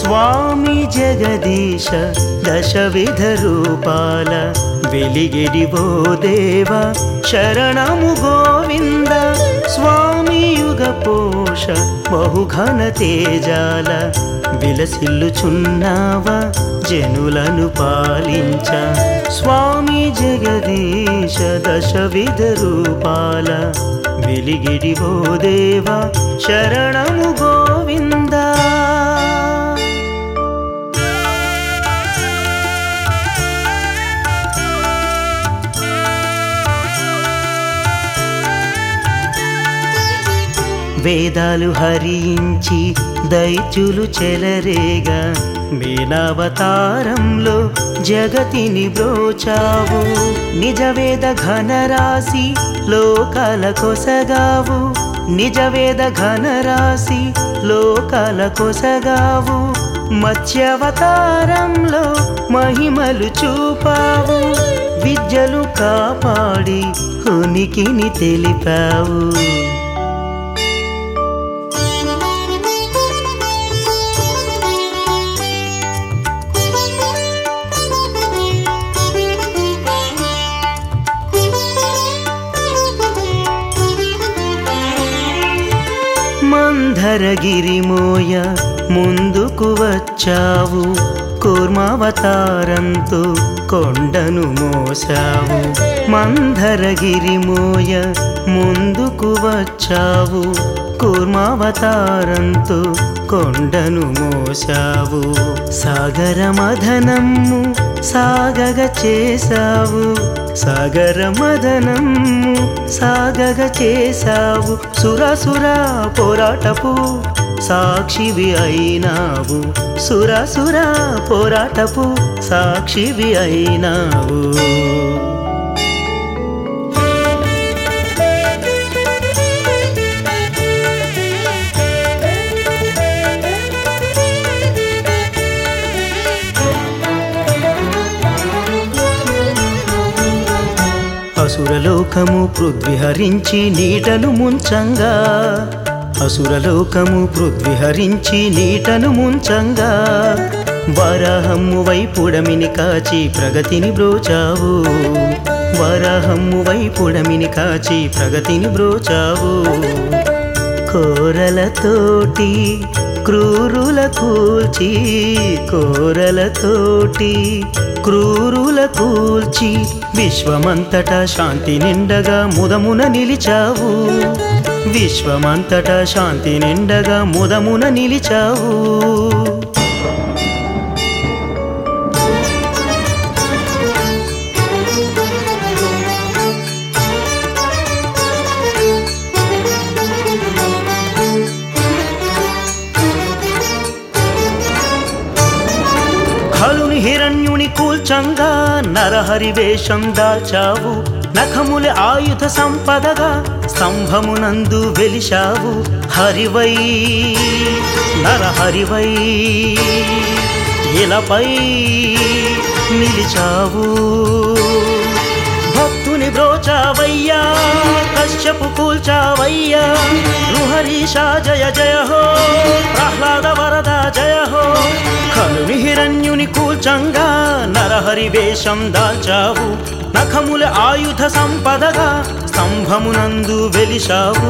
స్వామి జగదీశ దశవిధ రూపాల వెలిగిడివో దేవ శరణము గోవింద స్వామి యుగ పోష బహుఘన తేజాల విలసిల్లుచున్నావా జనులను పాలించ స్వామి జగదీశ దశవిధ రూపాల వెలిగిడివో దేవ శరణము గోవింద వేదాలు హరించి దైత్యులు చెలరేగా మీనావతారంలో జగతిని బ్రోచావు నిజవేద ఘనరాశి లోకాల కొసగావు నిజవేద ఘనరాశి లోకాల కొసగావు మత్స్యావతారంలో మహిమలు చూపావు విద్యలు కాపాడి ఉనికిని తెలిపావు మందరగిరిమోయ ముందుకు వచ్చావు కూర్మావతారంతో కొండను మోసావు మందరగిరిమోయ ముందుకు వచ్చావు కూర్మావతారంతో కొండను మోసావు సాగర మదనము సాగగ చేసావు సాగర మదనము సాగగ చేసావు సురసుర పోరాటపు సాక్షివి అయినావు సురసుర పోరాటపు సాక్షివి అయినావు అసురలోకము పృథ్విహరించి నీటను ముంచంగా అసురలోకము పృథ్విహరించి నీటను ముంచంగా వరాహమ్ము వైపుడమిని కాచి ప్రగతిని బ్రోచావు వరాహమ్ము వైపుడమిని కాచి ప్రగతిని బ్రోచావు కోరలతోటి క్రూరుల కూల్చి కోరలతోటి క్రూరుల కూల్చి విశ్వమంతటా శాంతి నిండగా ముదమున నిలిచావు విశ్వమంతటా శాంతి నిండగా ముదమున నిలిచావు ఖలుని హిరణ్యుని కూల్చంగా నరహరి వేషం దాల్చావు నఖముల ఆయుధ సంపదగా స్తంభమునందు వెలిశావు హరివై నరహరివై ఇలపై నిలిచావు భక్తుని బ్రోచావయ్యా కశ్యపు కూల్చావయ్యా నృహరీషా జయ జయ హో ప్రహ్లాద వరద జయ హో ఖలుని హిరణ్యుని కూల్చంగా నరహరి వేషం దాల్చావు నఖముల ఆయుధ సంపదగా స్తంభమునందు వెలిశావు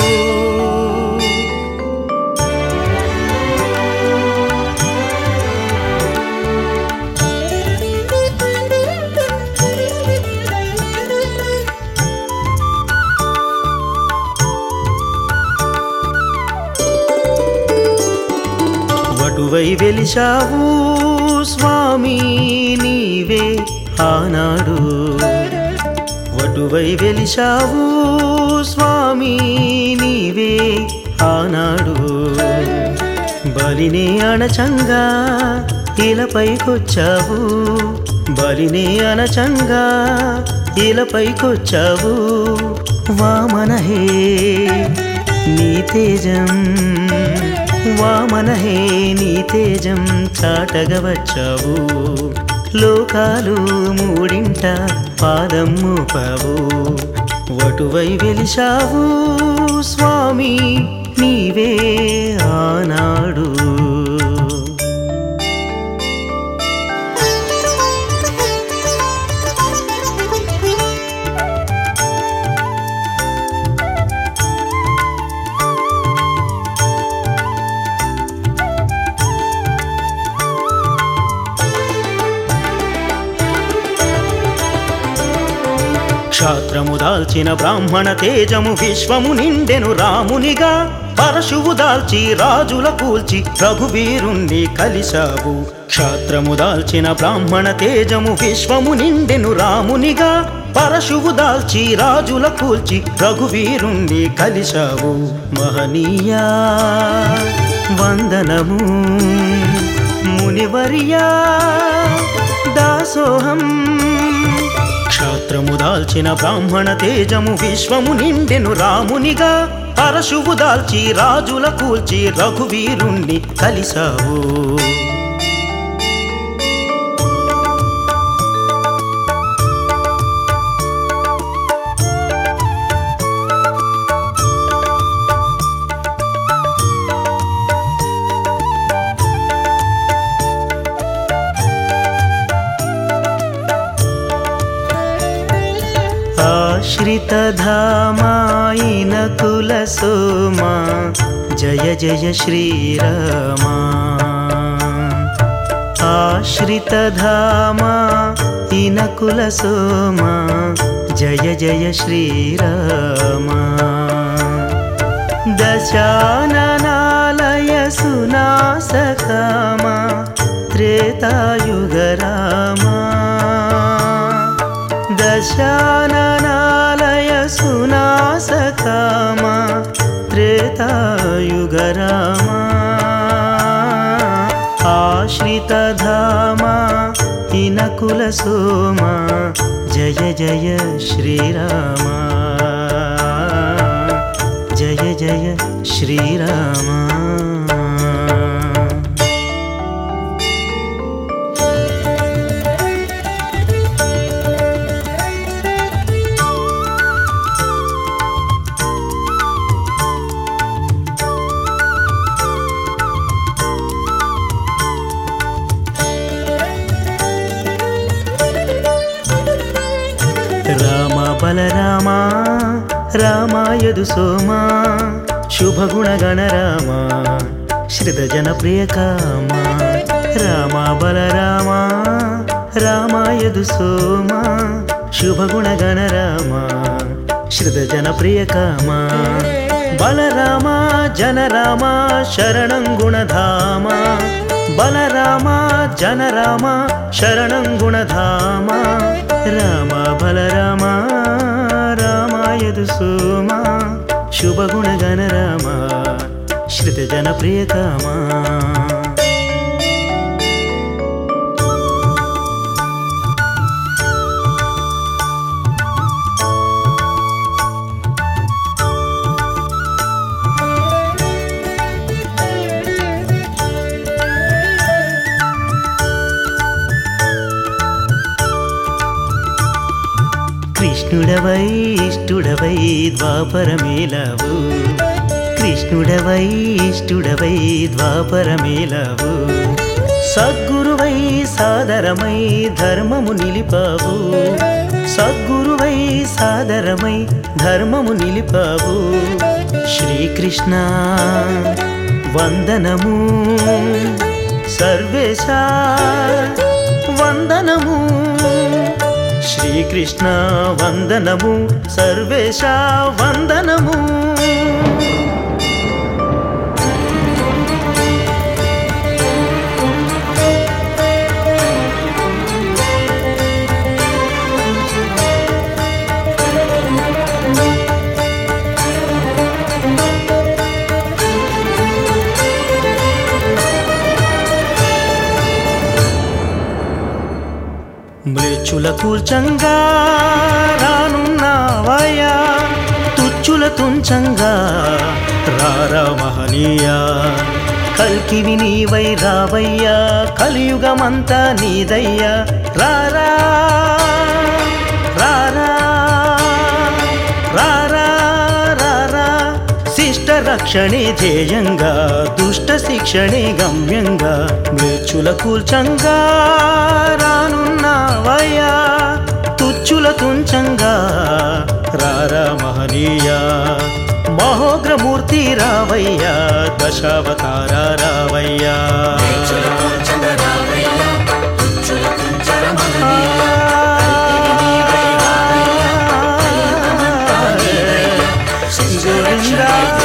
వటువై వెలిశావు స్వామి నీవే ఆనాడు వటువై వెలిశావు స్వామి నీవే ఆనాడు బలిని అణచంగా ఇలపైకొచ్చావు బలిని అణచంగా ఇలపైకొచ్చావు వామనహే నీ తేజం వామనహే నీ తేజం చాటగ వచ్చావు లోకాలు మూడింట పాదం మోపావు వటువై వెలిశావు స్వామి నీవే ఆనాడు క్షాత్రము దాల్చిన బ్రాహ్మణ తేజము విశ్వము నిండెను రామునిగా పరశువు దాల్చి రాజుల కూల్చి రఘువీరుణ్ణి కలిశావు క్షాత్రము దాల్చిన బ్రాహ్మణ తేజము విశ్వము నిండెను రామునిగా పరశువు దాల్చి రాజుల కూల్చి రఘువీరుణ్ణి కలిశావు మహనీయా వందనము మునివర్యా దాసోహం క్షాత్రము దాల్చిన బ్రాహ్మణ తేజము విశ్వము నిండెను రామునిగా పరశువు దాల్చి రాజుల కూల్చి రఘువీరుణ్ణి కలిశావు ఆశ్రితధామాయిన కులసోమా జయ జయ శ్రీరామా ఆశ్రితధామా ఇన కులసోమా జయ జయ శ్రీరామా దశాననాలయ సునాసకామా త్రేతాయుగరామా దశాననాలయ సునాసకామా త్రేతాయుగరామా ఆశ్రితధామా ఇనకులసోమా జయ జయ శ్రీరామా జయ జయ శ్రీరామా రామ బలరామా రామాయదు సోమా శుభగుణగణ రామా శ్రితజన ప్రియకామా రామ బలరామా రామాయదు సోమా శుభగుణగణ రామా శ్రితజన ప్రియకామా బలరామా జనరామా శరణం గుణధామా బలరామా జనరామా శరణం గుణధామా రామ బలరామా రామాయదు సోమా శుభగుణగణ రామా శ్రితజన ప్రియకామా కృష్ణుడవై ఇష్టుడవై ద్వాపరమేలావు కృష్ణుడవై ఇష్టుడవై ద్వాపరమేలావు సద్గురువై సాదరమై ధర్మము నిలిపావు సద్గురువై సాదరమై ధర్మము నిలిపావు శ్రీకృష్ణ వందనము సర్వేశ వందనము శ్రీకృష్ణ వందనము సర్వేశ వందనము మ్లేచ్చుల కూల్చంగా రానున్నావయ్యా తుచ్చుల తుంచంగా రారా మహనీయా కల్కివి నీవై రావయ్యా కలియుగమంతా నీదయ్యా రారా రారా రారా రారా శిష్ట రక్షణే ధ్యేయంగా దుష్ట శిక్షణే గమ్యంగా మ్లేచ్చుల కూల్చంగా రానున్నావయ్యా తుచ్చుల తుంచంగా రారా మహనీయా మహోగ్రమూర్తి రావయ్యా దశావతార రావయ్యా రంగా